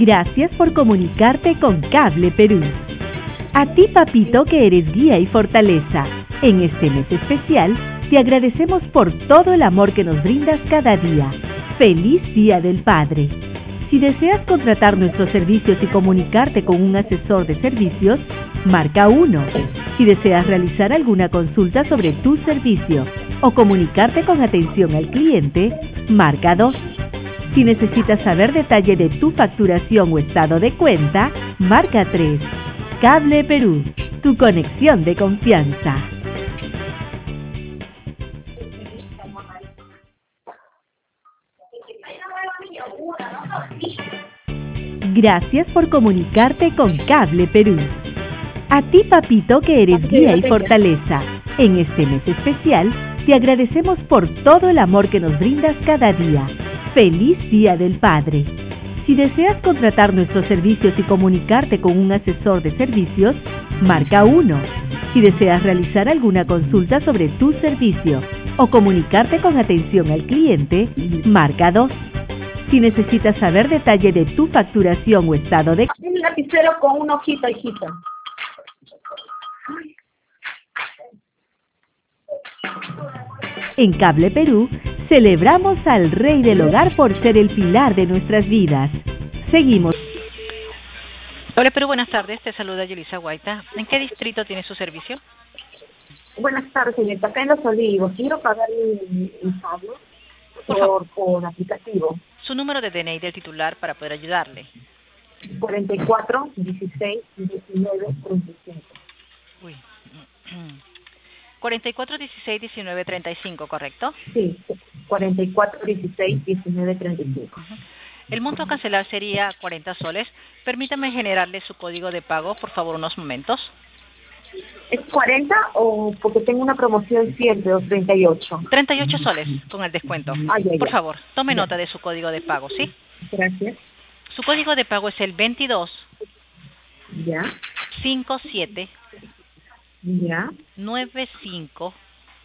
Gracias por comunicarte con Cable Perú. A ti, papito, que eres guía y fortaleza. En este mes especial, te agradecemos por todo el amor que nos brindas cada día. ¡Feliz Día del Padre! Si deseas contratar nuestros servicios y comunicarte con un asesor de servicios, marca 1. Si deseas realizar alguna consulta sobre tu servicio o comunicarte con atención al cliente, marca 2. Si necesitas saber detalle de tu facturación o estado de cuenta, marca 3. Cable Perú, tu conexión de confianza. Gracias por comunicarte con Cable Perú. A ti, papito, que eres guía y fortaleza. En este mes especial, te agradecemos por todo el amor que nos brindas cada día. ¡Feliz Día del Padre! Si deseas contratar nuestros servicios y comunicarte con un asesor de servicios, marca 1. Si deseas realizar alguna consulta sobre tu servicio o comunicarte con atención al cliente, marca 2. Si necesitas saber detalle de tu facturación o estado de... Un lapicero con una hojita, hijita. En Cable Perú, celebramos al Rey del Hogar por ser el pilar de nuestras vidas. Seguimos. Hola Perú, buenas tardes. Te saluda Yulisa Guaita. ¿En qué distrito tiene su servicio? Buenas tardes, señorita. Acá en Los Olivos. Quiero pagar el pago por aplicativo. Su número de DNI del titular para poder ayudarle. 44 16 19 35. Uy. 44 16 19 35, ¿correcto? Sí, 44 16 19 35. El monto a cancelar sería 40 soles. Permítame generarle su código de pago, por favor, unos momentos. ¿Es 40 o porque tengo una promoción siempre, o 38? 38 soles con el descuento. Por favor, tome nota de su código de pago, ¿sí? Gracias. Su código de pago es el 22 Ya. 57 Ya. 95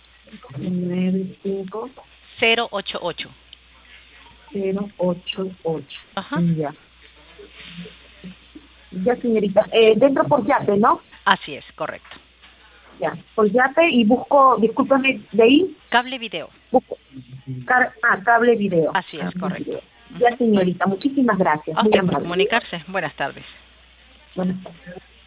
95 088. 088. Ajá. Ya. Ya, señorita. Dentro por Yape, ¿no? Así es, correcto. Ya. Por Yape y busco, discúlpame, de ahí. Cable video. Busco. Cable video. Así es, correcto. Video. Ya, señorita. Muchísimas gracias. Muy Por amable. comunicarse. Buenas tardes. Buenas tardes.